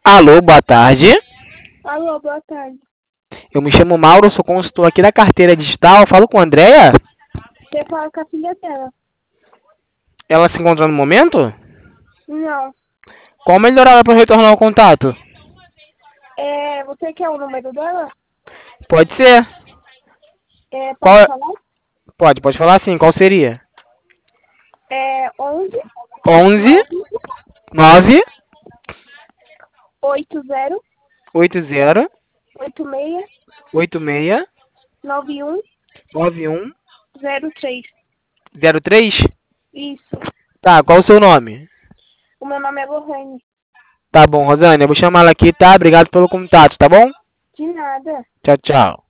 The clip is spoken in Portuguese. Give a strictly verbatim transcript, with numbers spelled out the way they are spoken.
Alô, boa tarde. Alô, boa tarde. Eu me chamo Mauro, sou consultor aqui da carteira digital. Falo com a Andrea. Você fala com a filha dela? Ela se encontra no momento? Não. Qual o melhor hora para retornar o contato? É, você quer o número dela? Pode ser. É, Qual... pode falar? Pode, pode falar sim. Qual seria? É onze onze, nove, oito zero oito zero, oito seis oito seis, nove um nove um, zero três. zero três? Isso. Tá, qual o seu nome? O meu nome é Lohane. Tá bom, Rosane, eu vou chamar ela aqui, tá? Obrigado pelo contato, tá bom? De nada. Tchau, tchau.